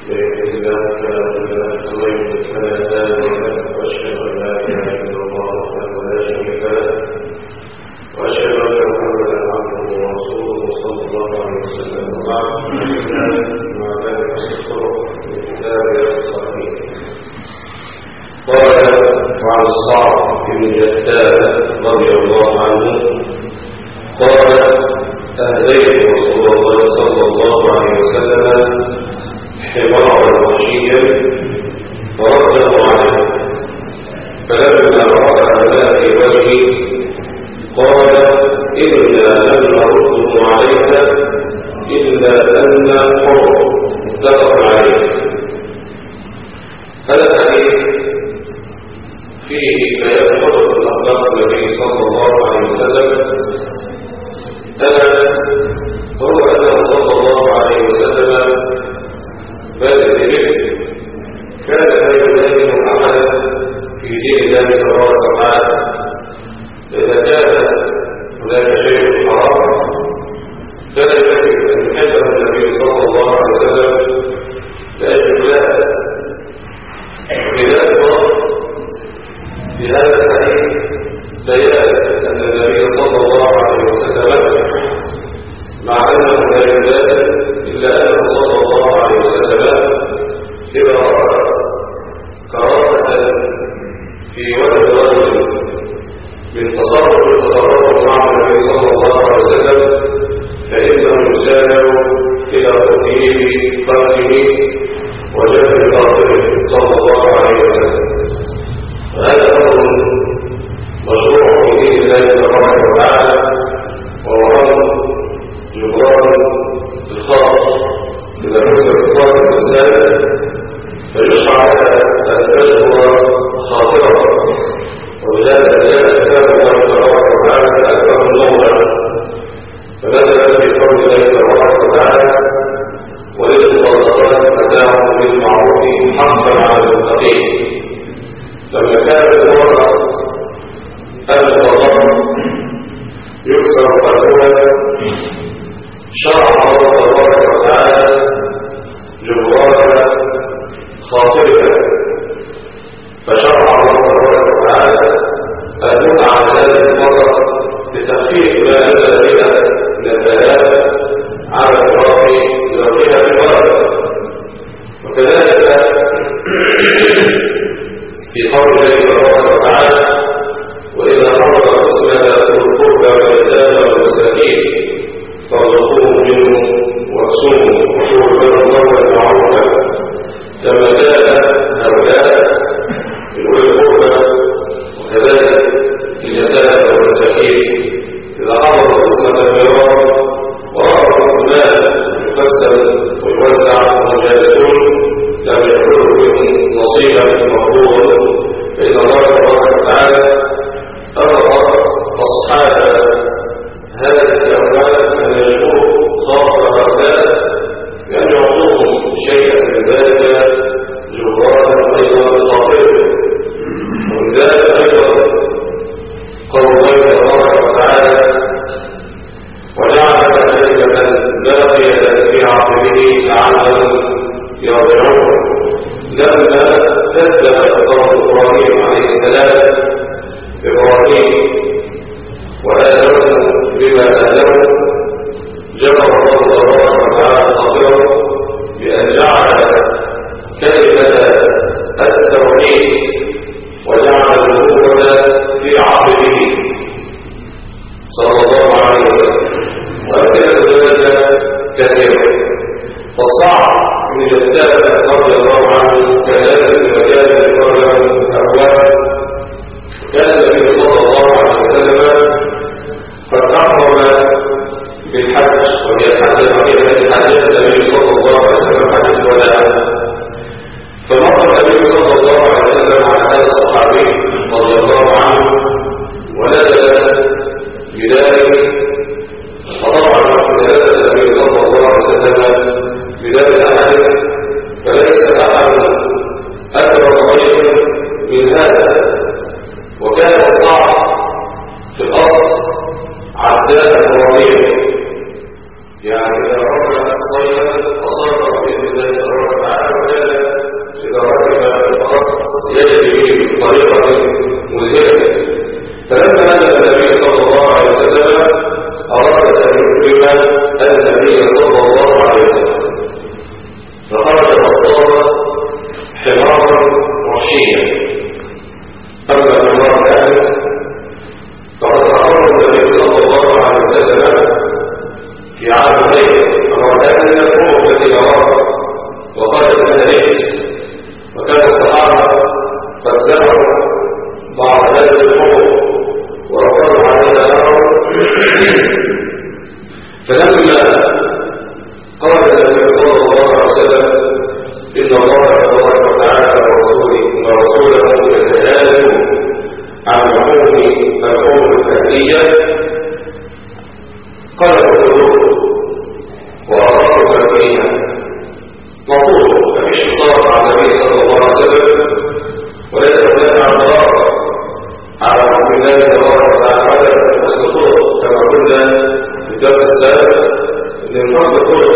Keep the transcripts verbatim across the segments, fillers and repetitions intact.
بذات الأحد فليس أحد أكبر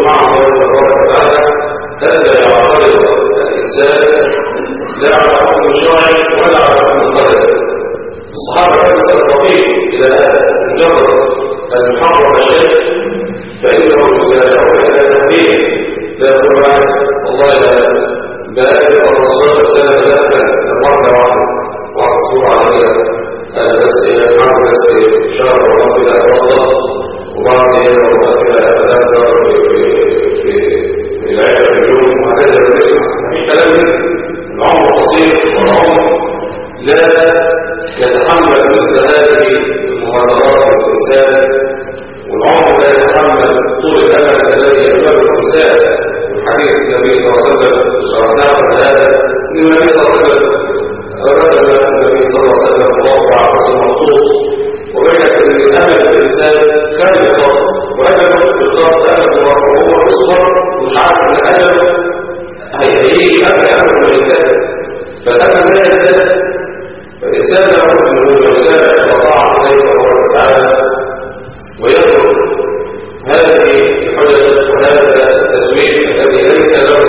يدخل معه الله تبارك وتعالى هذا يعترض الإنسان لا على حكم شرعي ولا على حكم قدري. الصحابة كانوا سبقين إلى مجرد أن يحرم شيء فإنه يسارعون إلى تنفيذه. لا يقول واحد والله لا بأجل الرسول سنة ثلاثة مرة واحدة وعصور عليها أنا بس يفعل بس شهر ورب إلى الله وبعد يوم إلى ثلاثة في العشر اليوم وهكذا بنسمع في كلام العمر قصير والعمر لا يتحمل مثل هذه المغادرات الإنسان والعمر لا يتحمل طول الأمل الذي يأمله الإنسان. والحديث النبي صلى الله عليه وسلم شرحناه عن هذا أن النبي صلى الله عليه وسلم رسل النبي صلى الله عليه وسلم الله على رسل مخصوص وبين أن الأمل الإنسان كان بالضبط وأجل بالضبط أمل وهو أصبر مش عارف أن الأمل هيجي أمل أمل من الإنسان فالأمل لا يزداد. فالإنسان يعرف أنه يسارع إلى طاعة الله تبارك وتعالى ويترك هذه الحجج وهذا التسويق الذي ليس له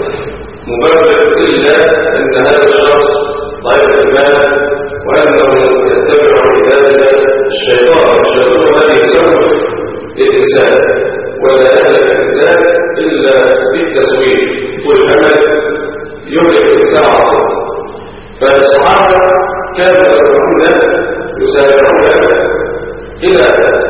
مبرر إلا أن هذا الشخص ضعيف الإيمان وأنه يتبع لذلك الشيطان الشيطان الذي يسوق للإنسان ولا يهلك الإنسان إلا بالتسويق والأمل يهلك الإنسان عظيم. فالصحابة كانوا يدعون يسارعون إلى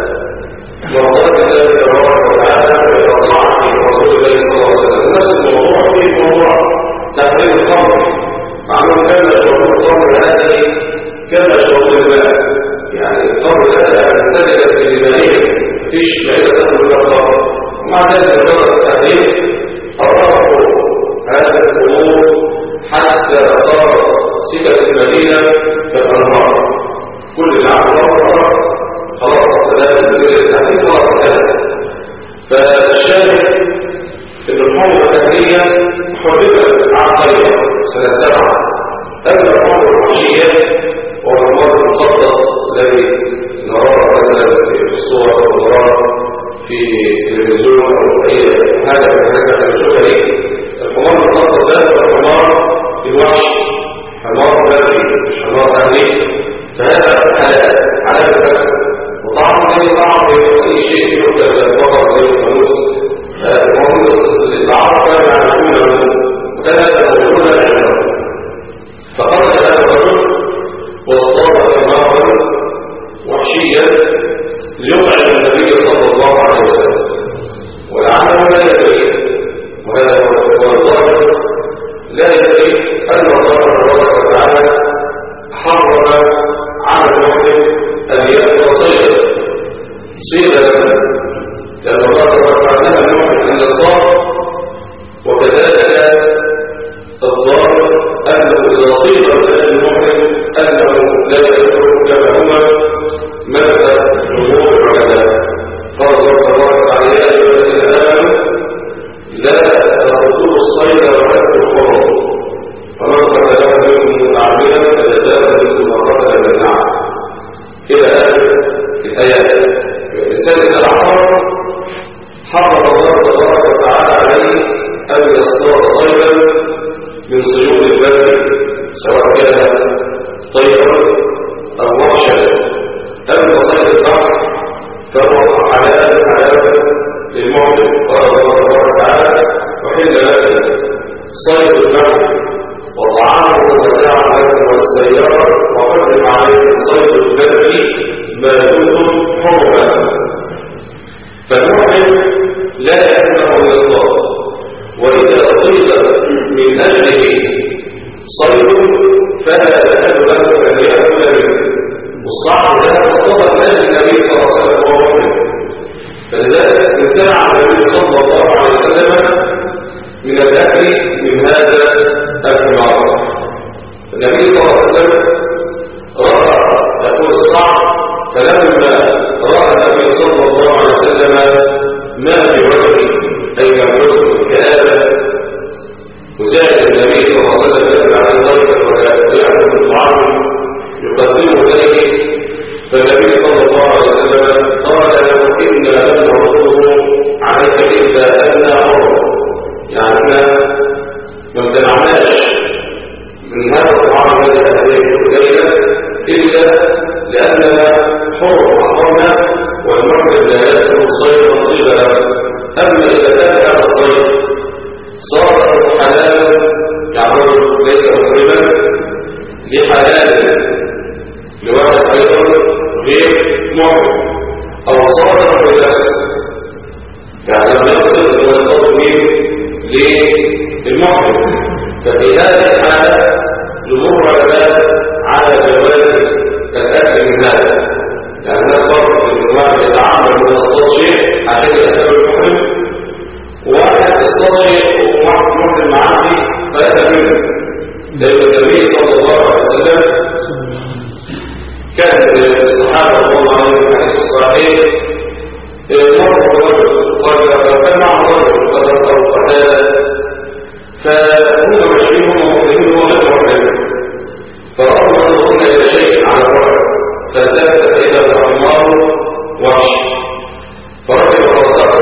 مرضات الله تبارك وتعالى وإطاعة رسول الله صلى الله عليه وسلم. نفس الموضوع في موضوع تحريم الخمر معلوم كان شرب الخمر هذه كان شرب الماء يعني الخمر هذا امتلكت بلبنيه فيش مائدة تأخذ الخمر ومع ذلك مجرد التحريم حرموا هذا الأمور حتى صار سكة المدينة كالأنهار كل العام خلاص ثلاثة مدينة التحريم خلاص ثلاثة. فالشاهد ان الحمر التحرية حرمت عقلية سنة سبعة. أما الحمر الوحشية وهو المرض المخطط الذي نراه مثلا في الصور أو نراه في التلفزيون أو أي حاجة من هذا الشكري الحمار المخطط ده هو الحمار الوحشي حمار بري مش حمار تحرية. فهذا على الفكرة وطعم أي طعم أي شيء يبدأ زي البقر زي الفانوس العرب كانوا يعرفونه وكان هذا موجودا عندهم. فقال هذا الرجل واصطاد حمارا وحشيا ليطعم النبي صلى الله عليه وسلم ولعله لا يدري وهذا هو الظاهر لا يدري أن الله تبارك وتعالى حرم على المؤمن أن يأكل صيدا صيدا لأن الله تبارك وتعالى المؤمن أن يصاب وكذلك الضار أنه إذا صيد المؤمن أنه لا يأكل كما هو مبدأ الأمور العلماء. قال الله تبارك وتعالى يا أيها الذين آمنوا لا تقتلوا الصيد وأنتم حرم فمن قتله منكم متعمدا فجزاء مثل ما قتل من النعم إلى آخر الآيات. الإنسان إذا أعطى حرم الله تبارك وتعالى عليه أن يصطاد صيدا من صيود البر سواء كان طيرا أو وحشا. أما صيد البحر فهو حلال حلال للمؤمن. قال الله تبارك وتعالى وحل لك صيد البحر وطعامه متاعا لكم والسيارة وحرم عليكم صيد البر ما دمتم حرما. فالمؤمن لا يمنع الإصطاد وإذا صيد من أجله صيد فلا يحل له أن يأكل منه. والصعب ده اصطاد من أجل النبي صلى الله عليه وسلم وهو مؤمن فلذلك امتنع النبي صلى الله عليه وسلم من الأكل من هذا الحمار. النبي صلى الله عليه وسلم رأى يقول الصعب فلما رأى النبي صلى الله عليه وسلم ما في وجهه أي يملك الكآبة وزاد النبي صلى الله عليه وسلم يدل على ذلك ولا يأكل الطعام يقدمه إليه. فالنبي صلى الله عليه وسلم قال له إنا لم نرده عليك إلا أن للمحرم. ففي هذه الحالة جمهور العلماء على جواز الأكل من هذا، يعني هذا فرق بين الواحد يتعامل من اصطاد شيء عشان يأكل المحرم، وواحد اصطاد شيء ومحرم معاه فأكل منه. لأن النبي صلى الله عليه وسلم كان الصحابة رضي الله عنهم في الحديث الصحيح مر برجل قال كان معه رجل قد أو قتال، فهم ماشيين ومؤمنين ولا يحرمون، فرأوا أنهم إلى شيء على الرجل فالتفت إلى الحمار وحش فرجل رأسه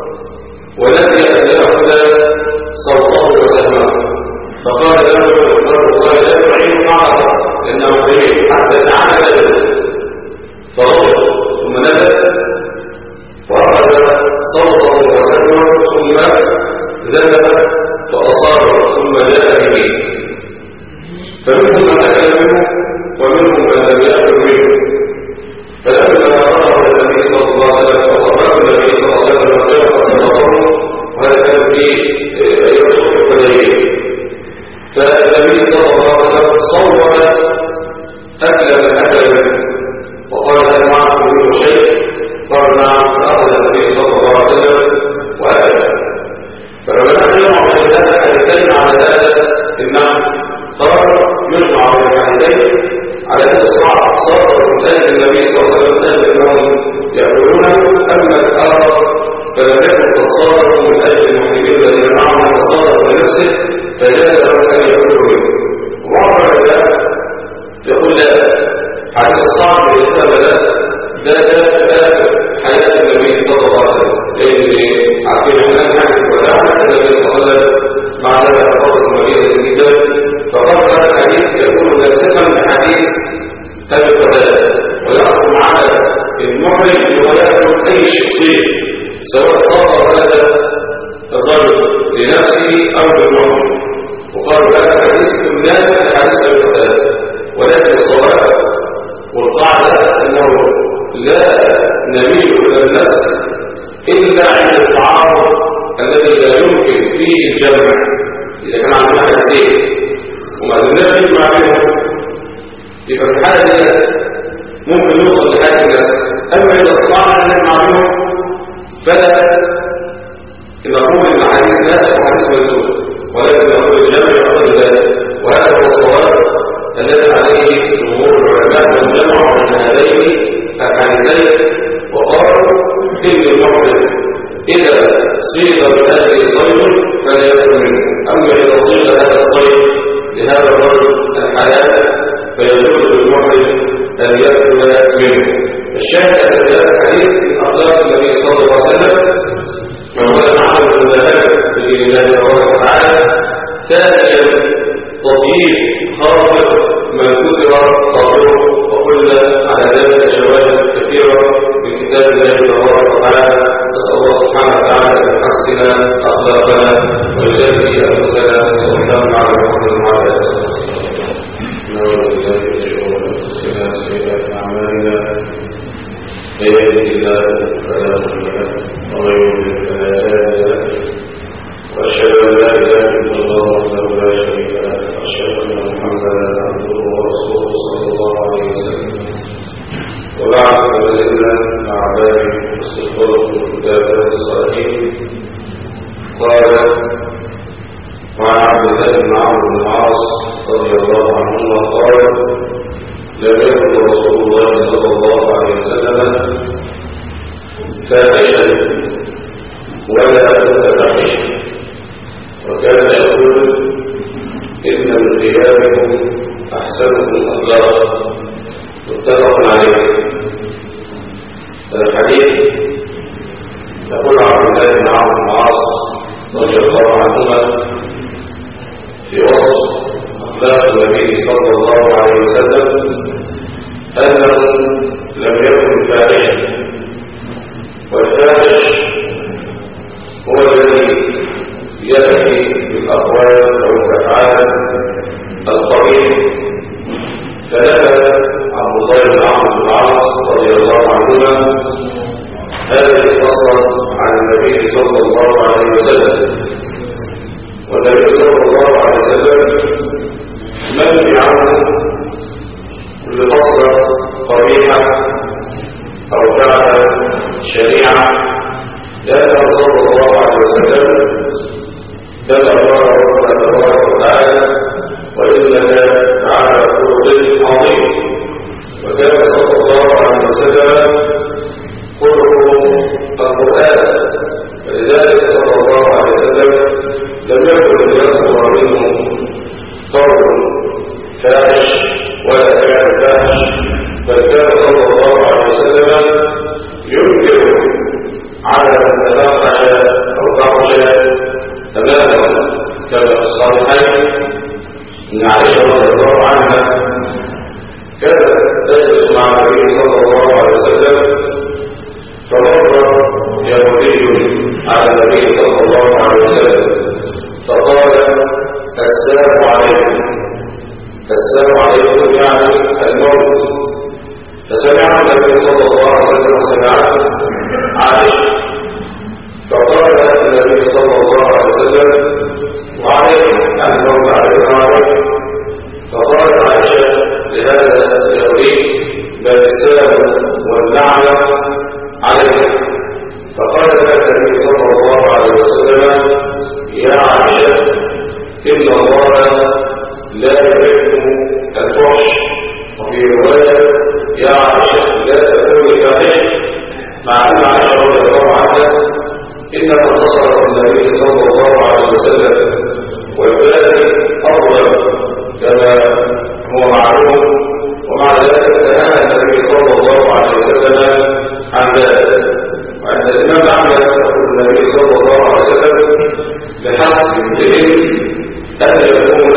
ونسي أن يأخذ صوته وسهمه، فقال له الرجل قال لا تعين معه لأنه بعيد حتى تعالى له، فرجل ثم نزل وأخذ صوته وسهمه ثم ذهب فأصابه ثم جاء به، فمنهم من أكل منه ومنهم من لم يأكل منه. فلما أمره النبي صلى الله عليه وسلم فأمره النبي صلى الله عليه وسلم وقال صدقه، وهذا كان فيه يصف القدرين. فالنبي صلى الله عليه وسلم صور أكل من أكل منه وقال هل معكم منه شيء؟ قال نعم، فأخذ النبي صلى الله عليه وسلم وأكل. فالعلماء يجمع بين هذا الحديثين على هذا النحو، قال يجمع بين الحديثين على هذا الصعب صار من النبي صلى الله عليه وسلم انهم يأكلونه، اما الاخر فلم يكن قد صاروا من اجل المحرمين الذين معهم فصاروا بنفسه فجاز له ان يأكلوا منه. وبعض العلماء يقول لا، حديث الصعب يهتم لا ده ده حياة النبي صلى الله عليه وسلم، لأن عارفين أن نحن ونعلم النبي صلى الله عليه وسلم بعد فترة مبينة جدا، فقال هذا الحديث يكون ناسخا لحديث أبي قتادة ويحكم على المحرم ويأكل أي شخصية سواء صار هذا الرجل لنفسه أو للمحرم، وقالوا هذا الحديث يكون ناسخ لحديث أبي قتادة، ولكن الصواب والقاعدة أنه لا نميل إلى الناس إلا عند التعارض الذي لا يمكن فيه الجمع. إذا كان عندنا حديثين وما قدرناش نجمع بينهم يبقى في الحالة دي ممكن نوصل لحاجة الناس، أما إذا استطعنا أن نجمع بينهم فلا نقول إن حديث ناس وحديث منسوخ، ولكن نقول الجمع يقتضي ذلك، وهذا هو الصواب الذي عليه جمهور العلماء والجمع بين هذين الحديثين، وقالوا إن المحرم إذا صيغ من أجل صيد فلا يأكل منه، أما إذا صيغ هذا الصيد لهذا الرجل الحلال فيجوز للمحرم أن يأكل منه. الشاهد أن هذا الحديث من أخلاق النبي صلى الله عليه وسلم وهو العمل بالذهاب بدين الله تبارك وتعالى. ثانيا تطهير خاطر من كسر خاطره، وقلنا على ذلك شواهد كثيرة من كتاب الله تبارك وتعالى. نسأل الله سبحانه وتعالى أن يحسن أخلاقنا ويزكي أنفسنا وسلام على محمد وعلى آله وصحبه. نعوذ بالله من شرور أنفسنا وسيئات أعمالنا، من يهده الله فلا مضل له ومن يضلل فلا هادي له، وأشهد أن لا إله إلا الله وحده لا شريك له، وأشهد أن محمدا عبده ورسوله صلى الله عليه وسلم. وبعد فبدأنا مع باب استغفار الكتاب الصالحين. قال وعن عبد الله بن عمرو بن العاص رضي الله عنهما قال لم يكن رسول الله صلى الله عليه وسلم فاحشا ولا متفحشا، وكان يقول إن من ثيابكم أحسنكم أخلاقا. متفق عليه. الحديث يقول عبد الله بن عمرو بن العاص رضي الله عنهما في وصف أخلاق النبي صلى الله عليه وسلم أنه لم يكن فاحشا، والفاحش هو الذي يأتي بالأقوال أو الأفعال القبيحة. فنهى عبد الله بن عمرو بن العاص رضي الله عنهما هذه القصة عن النبي صلى الله عليه وسلم تماما كما في الصحيحين ان عائشه رضي الله عنها كانت تجلس مع النبي صلى الله عليه وسلم فمر يهودي على النبي صلى الله عليه وسلم فقال السلام عليكم. السلام عليكم يعني الموت. فسمع النبي صلى الله عليه وسلم سمعه عائشه فقال النبي صلى الله عليه وسلم وعليكم يعني الموت عليكم وعليكم. فقالت عائشه لهذا اليهودي بل السلام واللعنه عليكم. فقال النبي صلى الله عليه وسلم يا عائشه ان الله لا يحب الفحش. وفي روايه يا عائشه لا تكوني فاحشه. مع ان عائشه رضي الله عنها انما نصر النبي صلى الله عليه وسلم والباقي افضل كما هو معلوم. ومع ذلك نهى النبي صلى الله عليه وسلم عن ذلك. وعند الامام احمد يقول النبي صلى الله عليه وسلم بحسب امرئ ان يكون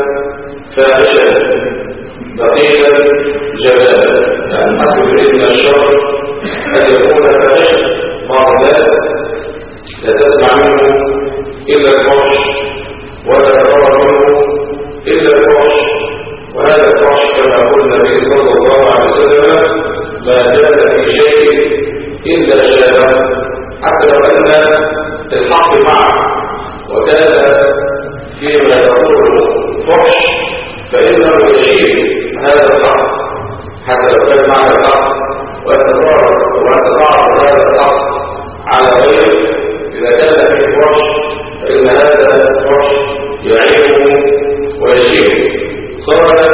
فاحشا بخيلا جبانا. يعني حسب امرئ من الشر ان يكون فاحشا. بعض الناس لا تسمع منه الا الفحش ولا ترى منه الا الفحش. وهذا الفحش كما قال النبي صلى الله عليه وسلم ما زاد في شيء الا شابه حتى لو ان الحق معه وكان فيما يقول فحش فانه يشيل هذا الحق حتى لو كان معه الحق ويتضاعف هذا الحق على غيره. اذا كان فيه فحش فان هذا الفحش يعيبه ويشيله. صار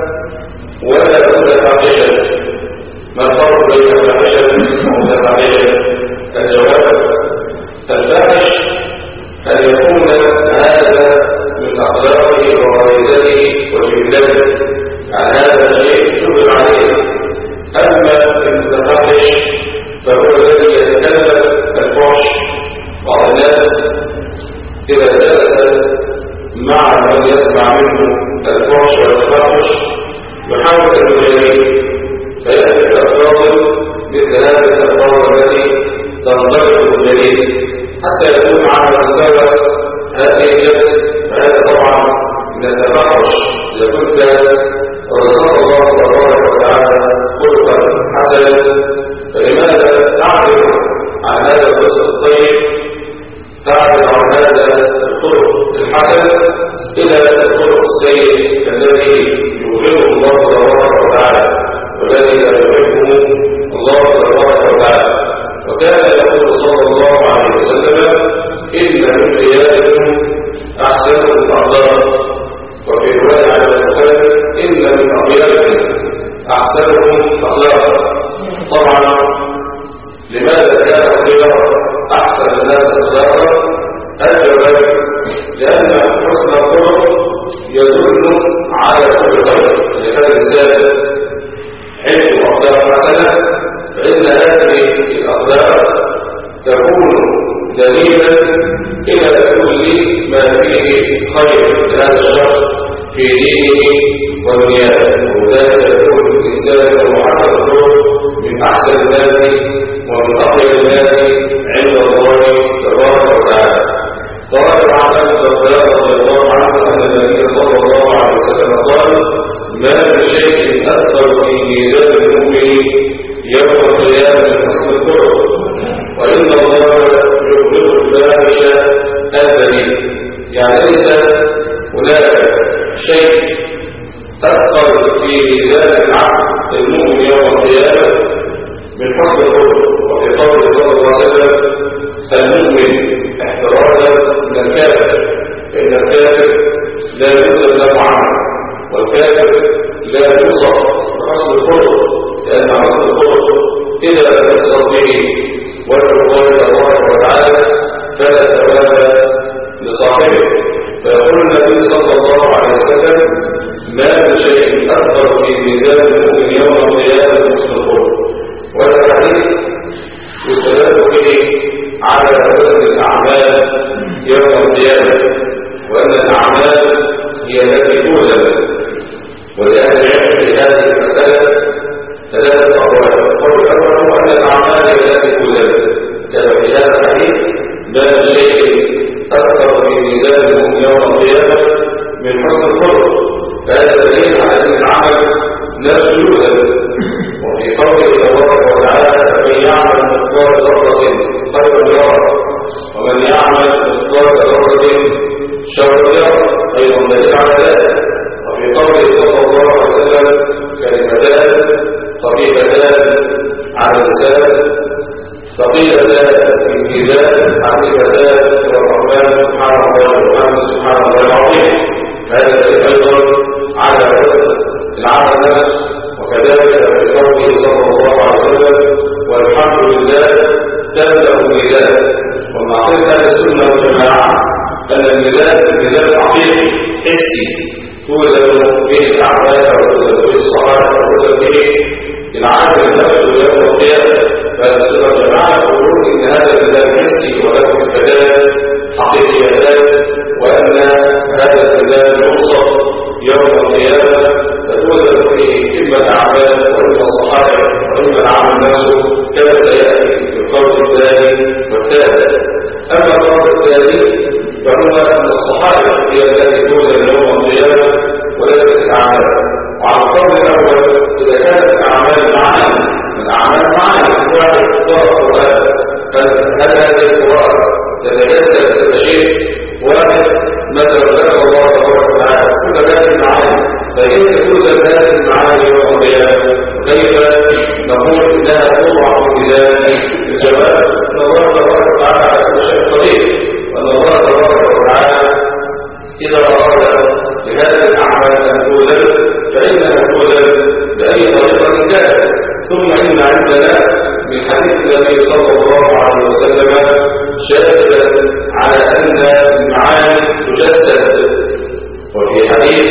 ولا بد فاحشا. ما الفرق بين فاحشا ومتفاحشا؟ الجواب الفاحش ان يكون هذا من اخلاقه وغريزته وجبلته. عن هذا الشيء تدل عليه. اما المتفاحش فهو الذي يتكلم الفحش. بعض الناس اذا جلس مع من يسمع منه الفحش والتفحش يحاول ان يغيره فياتي الافاضل مثل هذه الافاضل التي تنطلق بالجليس حتى يكون على مستوى هذه الجلس. فهذا طبعا من التفحش. اذا كنت رزقك الله تبارك وتعالى خلقا حسنا فلماذا تعرض عن هذا الجزء الطيب تعرض عن هذا الخلق الحسن الى الخلق السيء الذي يبغضه الله تبارك وتعالى والذي لا يحبه الله تبارك وتعالى. وكان يقول صلى الله عليه وسلم ان من رجالكم احسنكم اخلاقا. وفي روايه على البخاري ان من اطيبكم احسنكم اخلاقا. طبعا لماذا كان الخيار احسن الناس اخلاقا؟ الجواب لان حسن الخلق يدل على كل خير. اذا كان الانسان عنده اخلاق حسنه فان هذه الاخلاق تكون دليلا الى كل ما فيه خير لهذا الشخص في دينه ودنياه. وذلك يكون الانسان له حسن الخلق من احسن الناس ومن اطيب الناس عند الله تبارك وتعالى. قال عن رضي الله عنه ان النبي صلى الله عليه وسلم قال ما من شيء اثر في ميزان المؤمن يوم القيامه من حسن الخلق وان الله يبغض الفاحش الذليل. يعني ليس هناك شيء اثر في ميزان العبد المؤمن يوم القيامه من حسن الخلق. وفي قوله صلى الله عليه وسلم المؤمن احترازا من الكافر فإن الكافر لا يوجد له عنه والكافر لا يوصف بحسن الخلق لأن حسن الخلق إذا لم يوصف به وجه الله تبارك وتعالى فلا ثواب لصاحبه. فيقول النبي صلى الله عليه وسلم ما من شيء أكثر في ميزان المؤمن يوم القيامة من حسن الخلق. والحديث يستدل به على وزن الأعمال يوم القيامة، وأن الأعمال هي التي توزن. ولأهل العلم في هذه المسألة ثلاثة أقوال. القول الأول هو أن الأعمال هي التي توزن، كما في هذا الحديث: ما شيء أكثر في ميزان المؤمن يوم القيامة من حسن الخلق. فهذا دليل على أن العمل نفسه يوزن. وفي قوله تبارك وتعالى: فمن يعمل مثقال ذرة خيرا يره ومن يعمل مثقال ذرة شرا يره، أيضا دليل على ذلك. وفي قوله صلى الله عليه وسلم: كلمتان خفيفتان على اللسان ثقيلتان في الميزان حبيبتان الى الرحمن سبحانه وتعالى سبحانه وتعالى. هذا ايضا على رأس العمل نفسه. وكذلك في قوله صلى الله عليه وسلم: والحمد لله تملأ الميزان. ومعقول اهل السنه والجماعه ان الميزان الميزان حقيقي حسي توزن به الاعمال وتوزن به الصحائف وتوزن به العامل نفسه يوم القيامه. فاهل السنه والجماعه يقولون ان هذا الميزان حسي وله كفالات حقيقيتان، وان هذا الميزان يوصف يوم القيامه فتوزن فيه اما الاعمال واما الصحائف واما العمل نفسه، كما سياتي في القول الثاني والثالث. اما القول الثاني فهو ان الصحائف هي التي توزن يوم القيامه وليست الاعمال. وعلى القول الاول اذا كانت الاعمال معنا الاعمال معنا واحد قراءه القران، هل هذه القراءه تتجسد شيء واحد مثلا ذكر الله تبارك وتعالى كل هذه المعاني، فكيف توزن هذه المعاني يوم القيامه؟ كيف نقول انها توضع في ميزان الجواب؟ ان الله تبارك وتعالى على كل شيء قدير، وان الله تبارك وتعالى اذا اراد لهذه الاعمال ان توزن فانها توزن باي طريقه كانت. ثم ان عندنا من حديث النبي صلى الله عليه وسلم شاهدا على ان المعاني تجسد. وفي حديث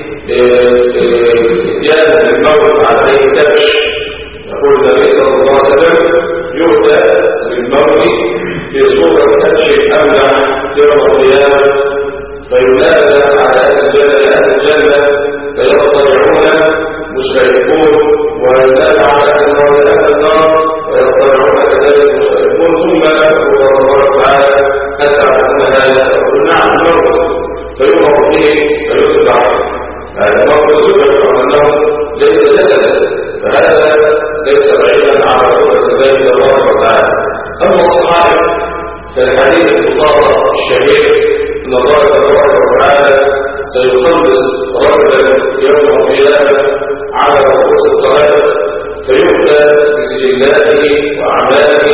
اتيان بالموت عليه كبش يقول النبي صلى الله عليه وسلم: يؤتى بالموت في صوره كبش املح يوم القيامه فينادى على اهل الجنه اهل الجنه فيضطجعون مشركون، وينادى على اهل النار اهل النار ويضطجعون كذلك مشركون. ثم يقول الله تبارك وتعالى: اتعلمون هذا؟ يقول: نعم الموت. فيؤمر به فيتبع. هذا الموت يدرك انه ليس جسدا، فهذا ليس بعيدا على قدره الله تبارك وتعالى. اما الصحائف فالحديث المطالع الشهير ان الله تبارك وتعالى سيخلص رجلا يوم القيامه على رؤوس الصلاه فيؤتى بسجلاته واعماله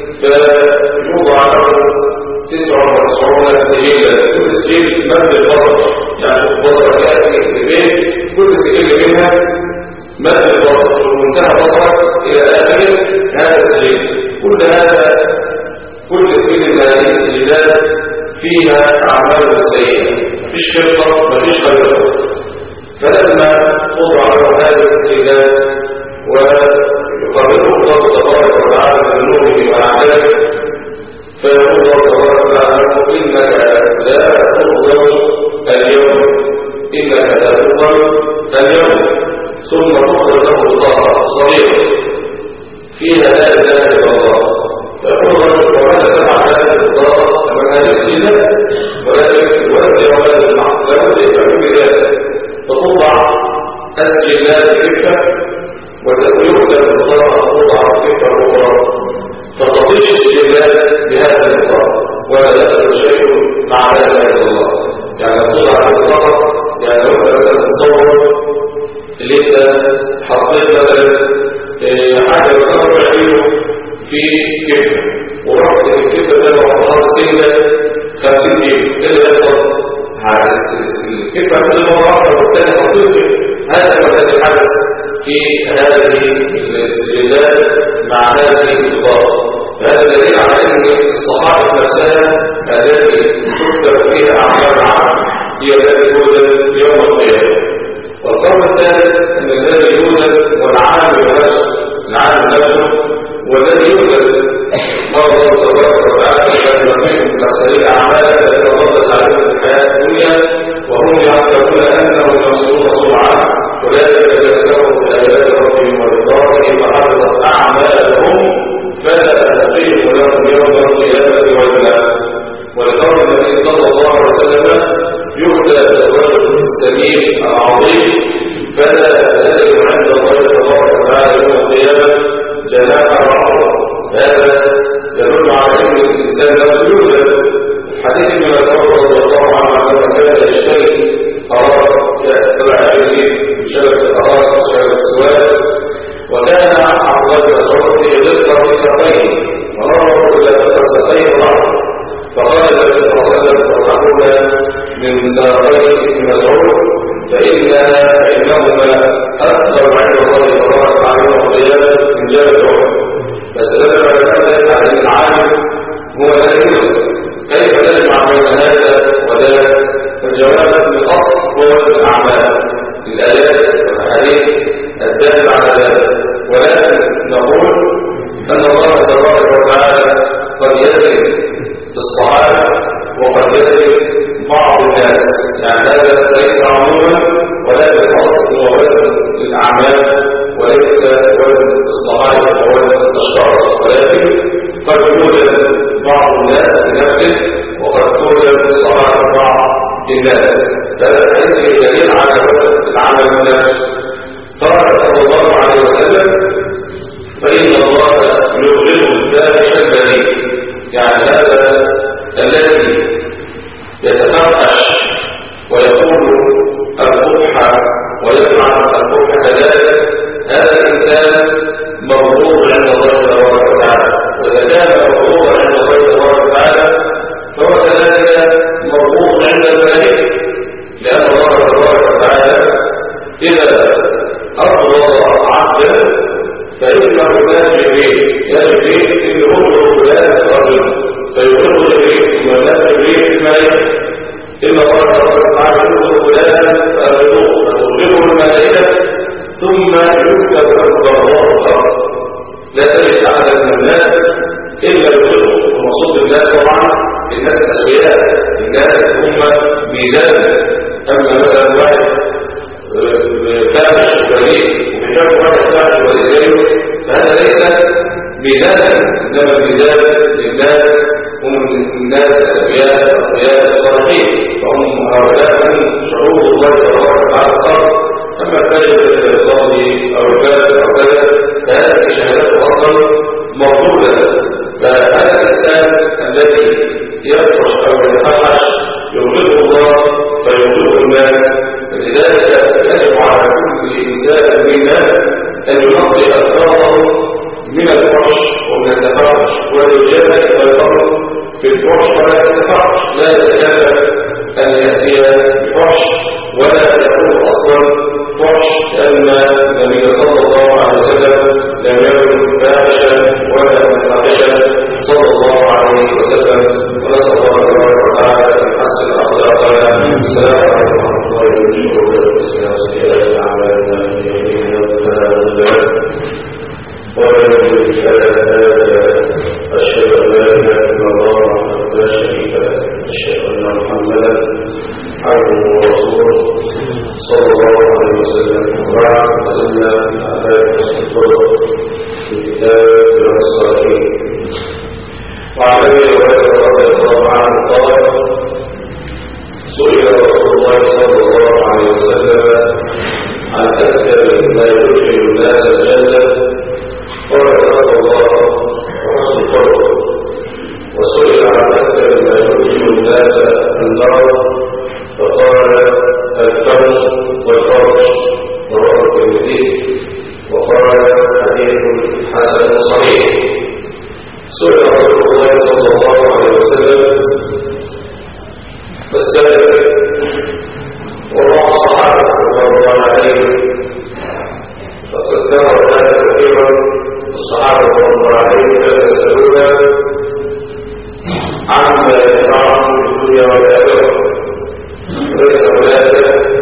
فيوضع له تسعة وتسعون سجلا، كل سجل مد البصر، يعني البصر ياتي بين كل سجل منها مد البصر ومنتهى بصرك الى اخر هذا السجل. كل هذا كل سجل من هذه السجلات فيها اعمال سيئه، مفيش خطه مفيش خير. فلما توضع له هذه السجلات ويقرره الله تبارك وتعالى بذنوبه واعماله فيقول الله تبارك وتعالى: انك لا تظلم اليوم انك لا تظلم اليوم. ثم تخرج له بطاقه صغيره فيها لا اله الا الله. فيقول الرجل: وماذا تفعل هذه البطاقه؟ فمن هذه السجلات ولكن يؤدي هذا المعنى لا بد من بذلك. فتوضع السجلات كفه وتؤتى البطاقه توضع كفه اخرى فتطيش السجلات بهذا البطاقه ولا يدخل شيء مع لا اله الا الله. يعني توضع البطاقه، يعني لو انت مثلا تصور اللي انت حطيت مثلا حاجه بتطلع كيلو في كفه ورحت الكفه ده وحطها سنه خمسين كيلو، ايه اللي يحصل؟ الكفه هتنزل مره واحده والثانيه هتطلع. هذا هو الذي حدث في هذه السجلات مع هذه البطاقه. هذا دليل على ان الصحائف نفسها التي تكتب فيها اعمال العمل هي التي توزن يوم القيامه. والقول الثالث ان الذي يوزن هو العامل نفسه، العامل نفسه والذي يوزن. قال الله تبارك وتعالى: فإن منكم الاخسرين اعمالا الذين ضل وسلم يؤتى بالرجل السمين العظيم فلا تجد عند الله تبارك وتعالى يوم القيامة جناح الرحمة. هذا يدل على أن الإنسان لا يوجد. الحديث من الرسول رضي الله عنه لما كان يشتري قرار تبع عليه بشبكة القرار وشبكة السواد، وكان عبد الله بن مسعود يدق في ساقيه ونظر إلى دق ساقيه الرحمة، فقال النبي صلى الله عليه وسلم ترحمون من ساقيه ابن مسعود فإن إنهما أكثر عند الله تبارك وتعالى يوم القيامة من جبل أحد. فاستدل على هذا أن العالم هو لا يوجد. كيف نجمع بين هذا وذاك؟ فالجواب بالأصل هو الأعمال، الآيات والأحاديث الدالة على ذلك. ولكن نقول أن الله تبارك وتعالى قد يدرك في الصحابة وقد يدرك بعض الناس، يعني هذا ليس عموما ولكن الأصل هو وزن الأعمال وليس وزن الصحابة ووزن الأشخاص، ولكن قد يوجد بعض الناس لنفسه وقد توجد الصحابة بعض الناس. هذا ليس دليل على وزن العمل النفسي. قال صلى الله عليه وسلم فإن الله يغلب الفاحش البذيء، يعني هذا الذي يتفحش ويقول القبح ويفعل القبح كذلك، هذا الإنسان مرغوب عند الله تبارك وتعالى. وإذا كان مرغوبا عند الله تبارك وتعالى فهو كذلك مرغوب عند الملائكة، لأن الله تبارك وتعالى إذا أرضى عبدا فإنه لا جبريل يجري إن أمره لا رجل فيقول جبريل ثم لا جبريل الملائكة إن الله تبارك وتعالى يقول فلانا فأرضوه فتغلبه الملائكة ثم يكتب الله الأرض. لا تجد أحدا من الناس إلا يغلبه. ومقصود الناس طبعا الناس أسوياء، الناس هم ميزان. أما مثلا واحد فاحش وليد وبيشوف واحد فاحش وليد فهذا ليس ميزانا، إنما الميزان للناس هم الناس الأسوياء الأقوياء الصالحين، فهم هؤلاء من شعوب الله تبارك وتعالى الأرض. أما الفاجر الذي يصلي أو الفاجر أو كذا فهذه شهادته أصلا مردودة. فهذا الإنسان الذي يفرش أو يتفحش يغلبه الله فيغلبه الناس. فلذلك يجب على كل إنسان منا أن ينقي أفكاره من الفحش ومن التفحش، ويجاهد ويقرر في الفحش ولا التفحش. لا يتكلف أن يأتي بفحش ولا يكون أصلا فحش، لأن النبي صلى الله عليه وسلم لم يكن فاحشا ولا متفحشا صلى الله عليه وسلم. ونسأل الله تبارك وتعالى أن يحسن أخلاقنا. السلام عليكم ورحمة الله وبركاته. أشهد أن لا إله إلا الله وحده لا شريك له، أشهد أن محمدا عبده ورسوله صلى الله عليه وسلم. وبعد فإن أعداء الطرق في كتاب الصالحين. وعن أبي هريرة رضي الله عنه قال سئل رسول الله صلى الله عليه وسلم عن أكثر ما يدخل الناس الجنة قال تقوى الله وحسن الخلق. وسئل عن أكثر ما يدخل الناس النار فقال الفرج والفرج رواه الترمذي وقال حديث حسن صحيح. سئل رسول الله صلى الله عليه وسلم فالسلف وبعض الصحابة رضي الله عليهم فقد ذكر ذلك كثيرا. الصحابة رضي الله عليهم كانوا يسألون عما ينفعهم في الدنيا والآخرة، ليس هناك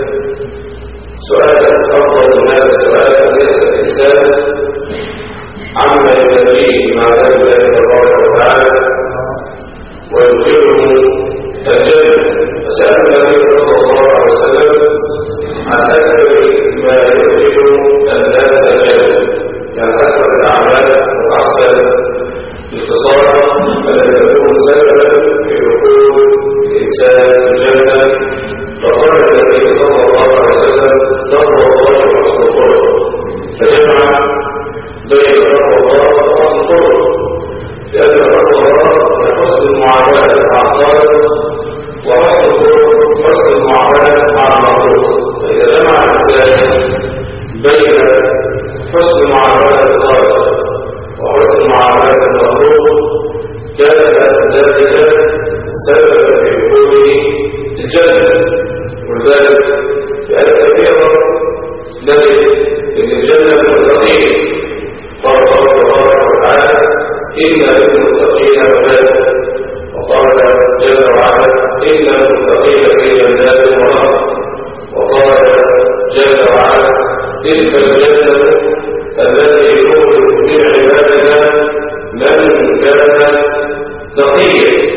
سؤال أفضل من هذا السؤال أن يسأل الإنسان عما ينفيه مع الله تبارك وتعالى ويدخله الجنة. فسأل النبي صلى الله عليه وسلم عن أكثر ما يدخل الناس الجنة، يعني أكثر الأعمال وأحسن الاتصال الذي يكون سببا في دخول الإنسان الجنة الجنة. ولذلك في آية كثيرة نجد أن الجنة للمتقين. قال الله تبارك وتعالى إن للمتقين مفازا، وقال جل وعلا إن المتقين في جنات ونهر، وقال جل وعلا تلك الجنة التي نورث من عبادنا من كان تقيا.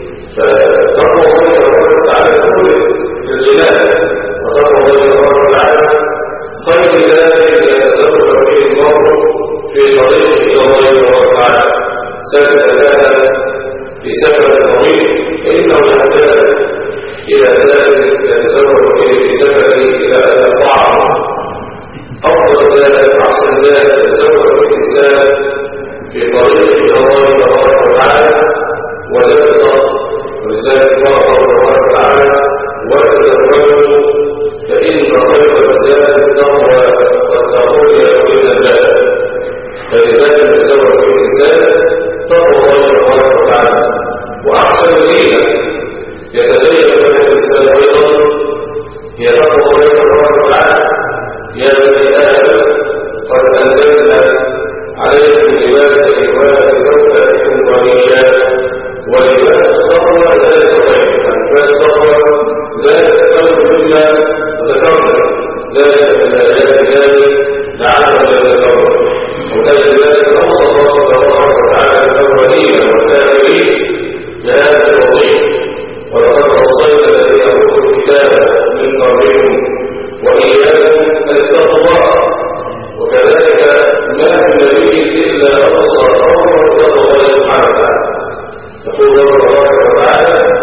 فتقوى الله تبارك وتعالى تورث الجنان، وتقوى الله تبارك وتعالى خير ذلك يتزوج به المرء في طريقه الى الله تبارك وتعالى سكت لها في سفر طويل، فانه يحتاج الى ذلك يتزوج به في سفره الى الطاعه. افضل ذلك احسن ذلك يتزوج به الانسان في طريقه الى الله تبارك وتعالى ويبقى. ولذلك قال الله تبارك وتعالى وتزوجوا فإن خير الزاد التقوى والتقوى يأكل الباب. فلذلك يتزوج الإنسان تقوى الله تبارك وتعالى. وأحسن دينا يتزين به الإنسان أيضا هي تقوى الله تبارك وتعالى. يا بني آدم قد أنزلنا عليكم لباسا يواري سوءاتكم وليا، ولباس التقوى لا يتغير. لباس التقوى لا يتغير إلا ذكرنا ذلك من آيات الله لعله يتذكر. وكذلك ذلك أوصف الله تبارك وتعالى الأولين والآخرين بهذا الوصية. ولقد وصينا الذين أوتوا الكتاب من قبلكم وإياكم أن اتقوا الله. وكذلك ما من نبي إلا أوصى قومه اتقوا الله سبحانه وتعالى. يقول الله تبارك وتعالى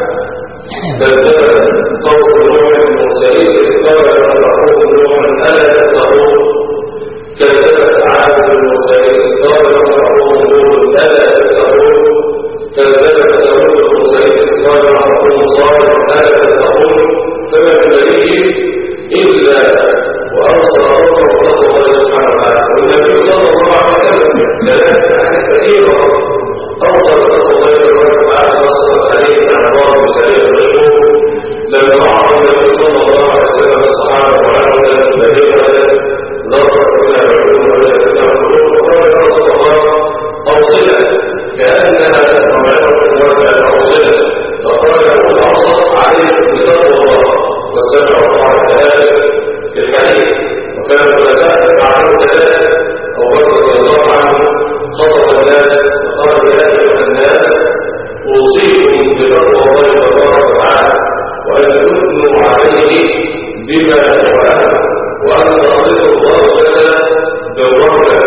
كذب قوم نوح المرسلين إذ قال لهم أخوهم نوح ألا تتقون. كذبت عاد المرسلين إذ قال لهم أخوهم هود ألا تتقون. كذبت ثمود المرسلين إذ قال لهم أخوهم صالح ألا تتقون. فما من نبي إلا وأوصى قومه اتقوا الله سبحانه وتعالى. والنبي صلى الله عليه وسلم كذلك كثيرا أوصى اتقوا الله تبارك وتعالى نصرا عليه عن الله بسبيل الرسول. لما وعظ النبي صلى الله عليه وسلم الصحابة وعلى البديعة نظرت إلى العلوم والتي تدخلون وقال يا رسول الله أوصلة كأنها موعظة ولا أوصلة. فقال له الأوصى عليكم بتقوى الله والسمع والطاعة كذلك في الحديث. وكان الخلفاء يفعلون ذلك. أبو بكر رضي الله عنه خطب الناس وقال يا أيها الناس أوصيكم بتقوى الله تبارك وتعالى وأن تثنوا عليه بما وأهله وأن تخلصوا الضربة بالرملة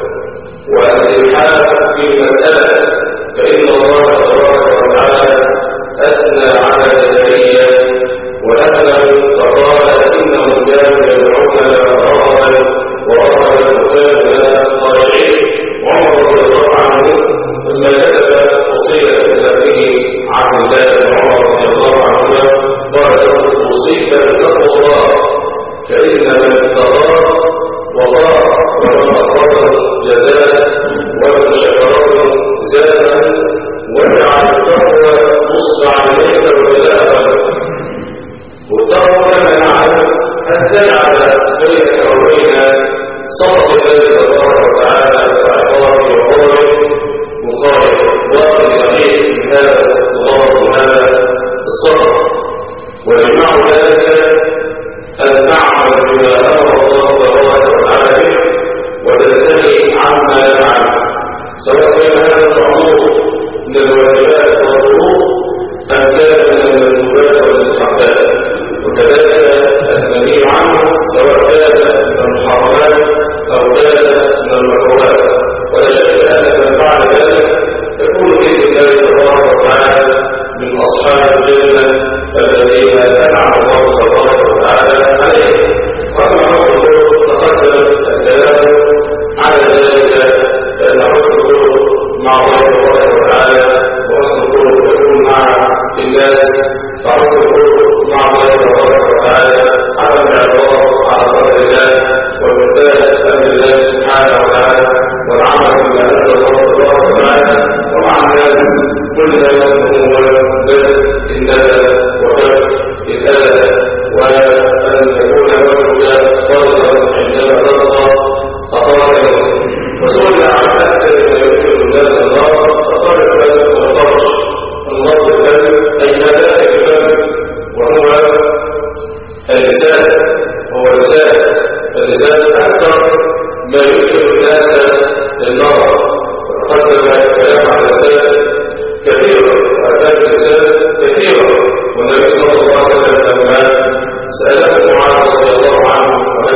والإلحاح في المسألة. فإن الله تبارك وتعالى أثنى على زكريا وأثنى فقال إنهم كانوا يدعون رغبا ورهبا وكانوا لنا خاشعين. عمر رضي الله عنه لما كتب وصية لابنه عبد الله بن عمر رضي الله عنهما قال له أوصيك بتقوى الله فإن من اتقاه وقاه ومن أقره جزاء ومن شكره زادا واجعل التقوى نصب عليك وجزاء. والتقوى كما نعلم أن تجعل بينك وبين صدق الله تبارك وتعالى وعقابه وقوله مقارب واقع دقيق من هذا الغرض وهذا الصدق. وجمع ذلك أن نعمل بما أمر الله تبارك وتعالى به وتنتهي عما يفعل، سواء كان هذا المعروف من الواجبات والحقوق أم كان من المندوبات والاستحبابات. وكذلك النهي عنه سواء كان من المحرمات أو كان من المكروهات. ولا شك أن من فعل ذلك يكون بإذن الله تبارك وتعالى من أصحاب الجنة الذين أنعم الله تبارك اللسان هو اللسان اللسان أكثر ما يدخل الناس النار. وتقدم الكلام عن اللسان كثيرا وأداب اللسان كثيرا. والنبي صلى الله عليه وسلم لما سأله معاذ رضي الله عنه عن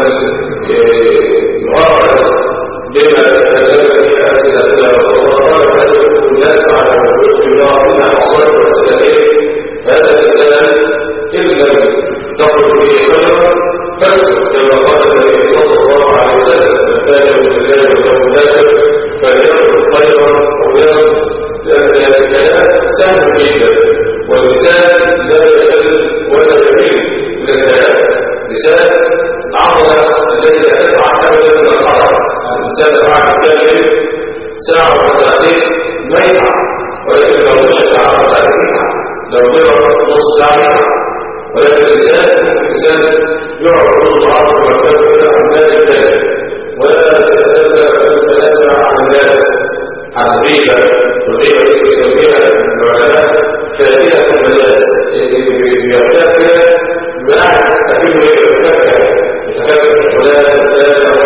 المؤاخذة بما تكلم في ألسنتنا وقال هل يدخل الناس على وجود الله إلا حصلت الإنسانية هذا الإنسان إن لم تخرج به خيرا فاسكت كما قال النبي صلى الله عليه وسلم من كان يؤمن بالله واليوم الآخر فليقل خيرا أو يصمت لأن الكلام سهل جدا واللسان لا يقل ولا يميل من الكلام. لسان العضلة التي لا تدفع أبدا من الحرام. الإنسان بعد الكلام ساعة وساعتين ما ينفع ولكن لو مشى ساعة وساعتين لو جرى نص ساعة ولكن الإنسان الإنسان يعرف كل عرض ويعرف عن ذلك الكلام ولا يتسلل الكلام عن الناس عن الغيبة والغيبة التي يسميها العلماء فائدة المجالس بيرتاح فيها بمعنى أكيد يتفكر يتفكر فلان فلان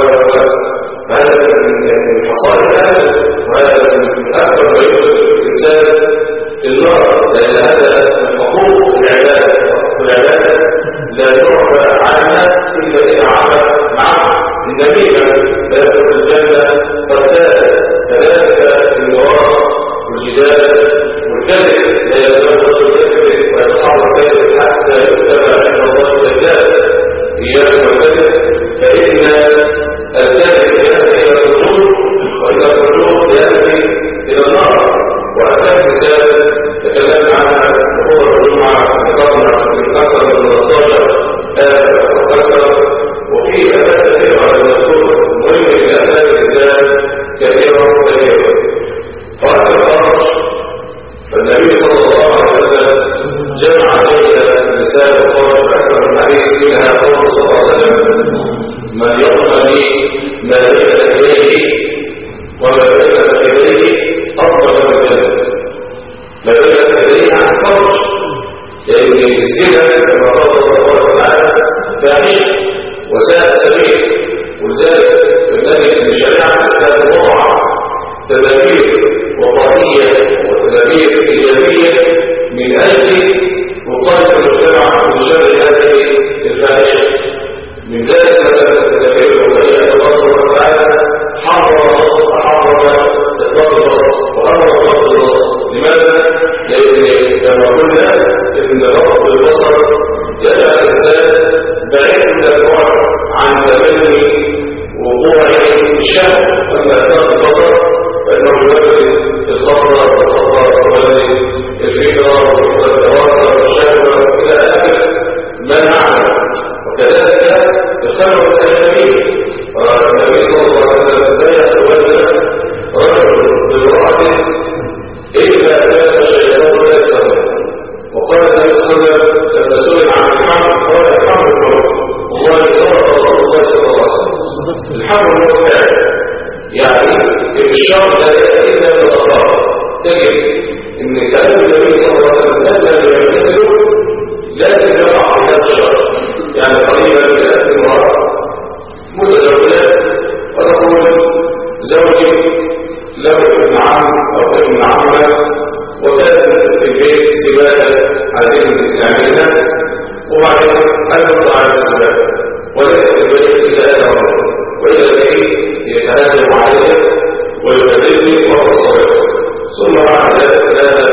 وهذا من حصائل الناس وهذا من أكثر ما يدخل الإنسان النار لأن هذا حقوق العباد والعباد لا يعفى عنها إلا إذا عفى معه. النبيل لا يدخل الجنة قتال كذلك النوار والجدال والكذب لا يدخل الكذب ويتحرك الكذب حتى يكتب عند الله الكذاب إياكم الكذب فإن الكذب يأتي إلى الرجوع وإلى الرجوع يأتي إلى النار. وأتى مثال تكلمنا عنها هو الجمعة ذكرنا من أكثر من ثلاثة عشر آية وفي آيات كثيرة المذكورة مهم لأهل الإنسان كثيرة كثيرة. فأتى الأرض فالنبي صلى الله عليه وسلم جمع بين النساء والقرآن أكثر من حديث منها قوله صلى الله عليه وسلم من يضمن ما بين يديه وما بين فخذيه أفضل من الجنة. ما بين فخذيه عن فرج لأن الزنا كما قال الله تعالى فاحش وساء سبيل. ولذلك النبي من شريعة الإسلام وضع تدابير وطنية وتدابير إيجابية من أجل مقاومة المجتمع من شر هذه الفاحشة. من ذلك مثلا التدابير الوطنية الله تعالى حرم حرم إطلاق البصر وأمر إطلاق البصر. لماذا؟ لأن كما قلنا إن رفض البصر يجعل الإنسان بعيد من البعد عن تمني وقوع الشهوة. أما إطلاق البصر فإنه يولد الخطر والخطر ويولد الفكرة والإرادة والشهوة إلى آخر ما نعلم. وكذلك الخلوة الأجنبية. النبي صلى الله عليه وسلم لا يتولد رجل بامرأة إلا كان الشيطان لا يتولد. وقال النبي صلى الله عليه وسلم لما سئل عن الحمل قال الحمل الموت. والله صدق رسول الله صلى الله عليه وسلم الحمل الموت يعني الشر لا يأتي إلا من الأخبار. تجد إن كلام النبي صلى الله عليه وسلم لا يمثله لكن يقع في هذا الشر. يعني قريبا يأتي المرأة متزوجات وتقول زوجي له ابن عم أو ابن عمة وكان في البيت سباكة عايزين نعملها وبعدين أنت على السباكة وليس في البيت إلا هذا الرجل وإذا به يتهاجم عليه ويبدلني وهو صغير. ثم بعد ذلك هذا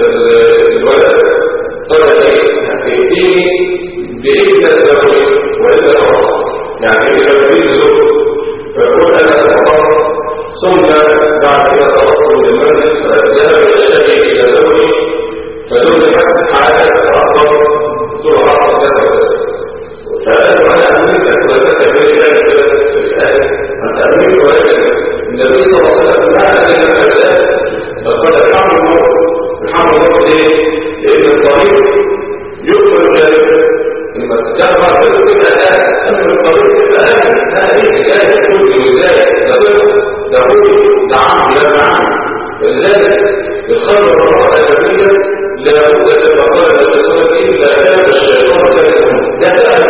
الولد قال لي ائتيني بإذن زوجي وإذا أرى يعني إذا بديل زوج فيقول أنا أتفضل. ثم بعد كده طلبت من المنزل فذهب إلى الشافعي إلى زوجي فدل حس حالة فأخبر دون حصل كذا وكذا. فقال أنا أمنيك ولا تتبعي ذلك في الآية أنت أمنيك ولكن النبي صلى الله عليه وسلم ما أدرك ذلك فقال الحمل الموت. الحمل الموت ليه؟ لأن الطريق يقبل ذلك لما تجمع ذلك الآن أمن الطريق الآن هذه الآية تقول بوزاية تصف تقول نعم لا نعم. فلذلك الخلق والرأى الأجنبية لا بد أن تقال الرسول إلا كان الشيطان ثالثهم. لا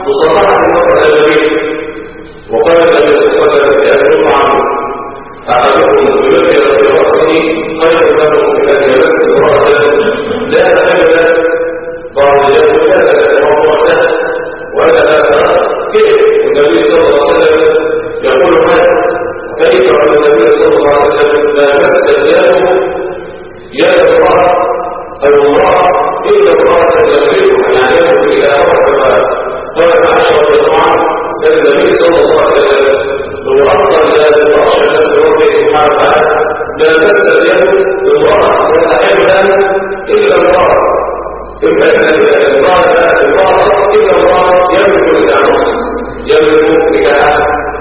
وصرحت المرأة الأجنبية وقال النبي صلى الله عليه وسلم يأكل عنه أحدكم بمثل في رأسه خير له من أن يمس امرأة لا تحل بعض اليوم لا تتوقع سهل ولا لا كيف والنبي صلى الله عليه وسلم يقول هذا كيف أن النبي صلى الله عليه وسلم لا مس يده يد امرأة أو امرأة إلا امرأة يملكها يعني يملك إلى كما قال عائشة رضي الله عنها سيد النبي صلى الله عليه وسلم هو أفضل لا تتعشى الناس بربه سبحانه وتعالى لا مس يده امرأة ولا حملا إلا امرأة إما أن المرأة المرأة إلا امرأة يملك لدعمها يملك نكاحها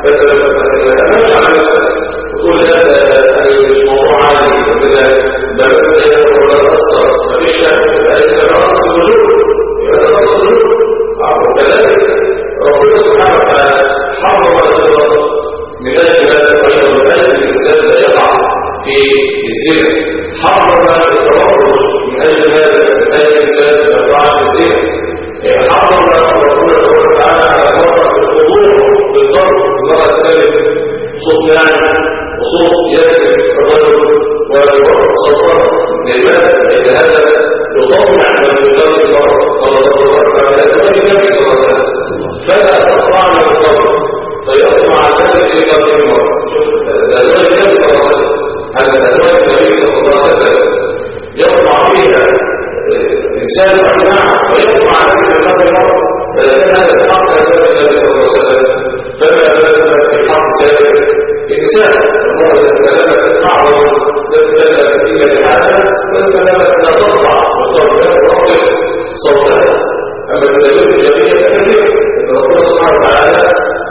فمش على نفسك وتقول هذا الموضوع عالي وكذا ما بس يدخل ولا تأثر مفيش شك فإن الرأس الوجود يبقى الرأس الوجود وكذلك ربنا سبحانه وتعالى حرم الغضب من أجل لا تغير من أجل الإنسان لا يقع في الزنا حرم التبرج من أجل هذا من أجل الإنسان لا يقع في الزنا حرم ربنا سبحانه وتعالى على المرأة بالحضور بالضرب المرأة تتكلم صوت ناعم وصوت يكسب الرجل ويوقف صوتها لماذا؟ لأن هذا يضمع من يضرب المرأة قال الله تعالى النبي صلى الله عليه وسلم فلا تطمعن بالضرب فيطمع ذلك في ضرب المرأة شوف الأزواج النبي صلى الله عليه وسلم هذا الأزواج النبي صلى الله عليه وسلم يطمع فيها إنسان أقناع ويطمع ذلك في ضرب المرأة فلكن هذا الحق أزواج النبي صلى الله عليه وسلم فما بالك في حق سائر إنسان المرأة تتكلم أعظم تتكلم فيها لهذا وتتكلم لا ترفع وترفع وترفع صوتها أما التدين الجميع كثير إن ربنا سبحانه وتعالى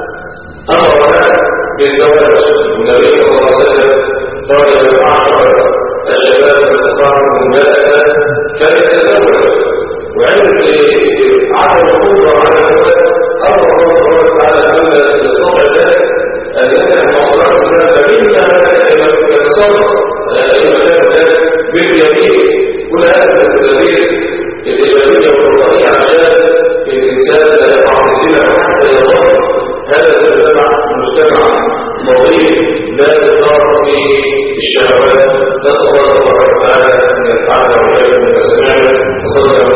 أمرنا بالزواج النبي صلى الله عليه وسلم قال للمعشر الشباب استطاعوا المبادئ فليتزوج وعند عدم القدرة على الزواج أمر الله سبحانه وتعالى أن يستطيع ذلك أن يمنع مصدر من فمنها يتصرف إما كان ذلك باليمين كل هذا الدليل الإيجابية والوطنية عشان الإنسان لا يقع في الزنا حتى يضر هذا المجتمع مجتمع نظيف لا يضار في الشهوات نسأل الله تعالى أن يفعلنا وإياكم ما سمعنا وصلى